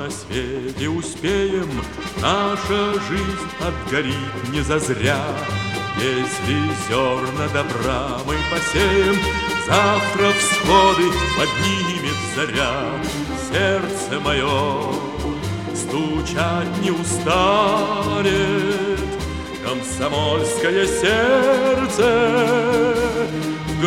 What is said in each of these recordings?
на свете успеем, наша жизнь отгорит не зазря. Если зерна добра мы посеем, завтра всходы поднимет заря. Сердце мое стучать не устанет, комсомольское сердце в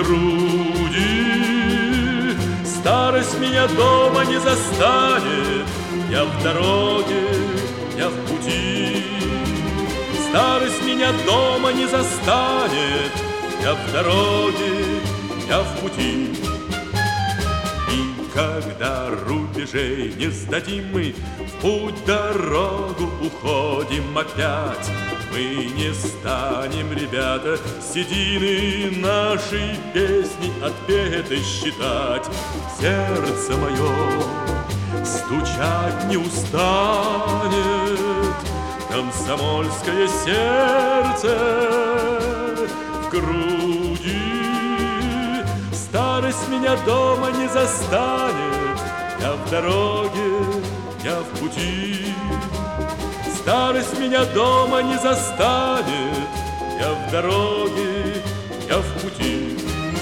груди. Старость меня дома не застанет, я в дороге, я в пути. Старость меня дома не застанет, я в дороге, я в пути. И когда рубежей не сдадим мы, в путь дорогу уходим опять. Мы не станем, ребята, седины нашей песни отпетой считать. Сердце мое стучать не устанет, комсомольское сердце в груди. Старость меня дома не застанет, я в дороге, я в пути. Старость меня дома не застанет, я в дороге, я в пути.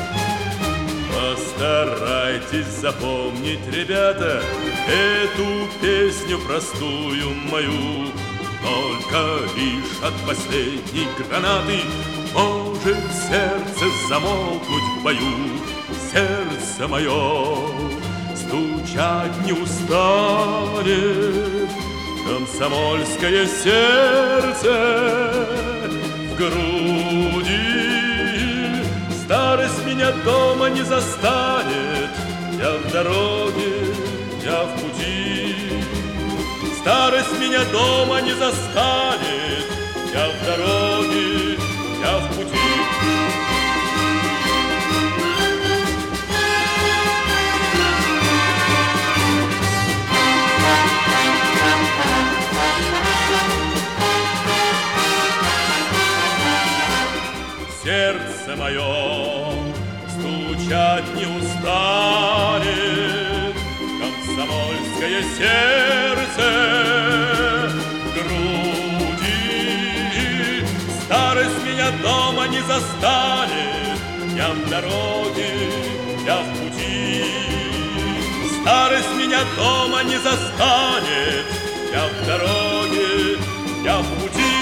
Постарайтесь запомнить, ребята, эту песню простую мою. Только лишь от последней гранаты может сердце замолкнуть в бою. Сердце мое стучать не устанет, комсомольское сердце в груди. Старость меня дома не застанет, я в дороге, я в пути. Старость меня дома не застанет, я в дороге, я в пути. Сердце мое стучать не устанет, комсомольское сердце в груди. Старость меня дома не застанет, я в дороге, я в пути. Старость меня дома не застанет, я в дороге, я в пути.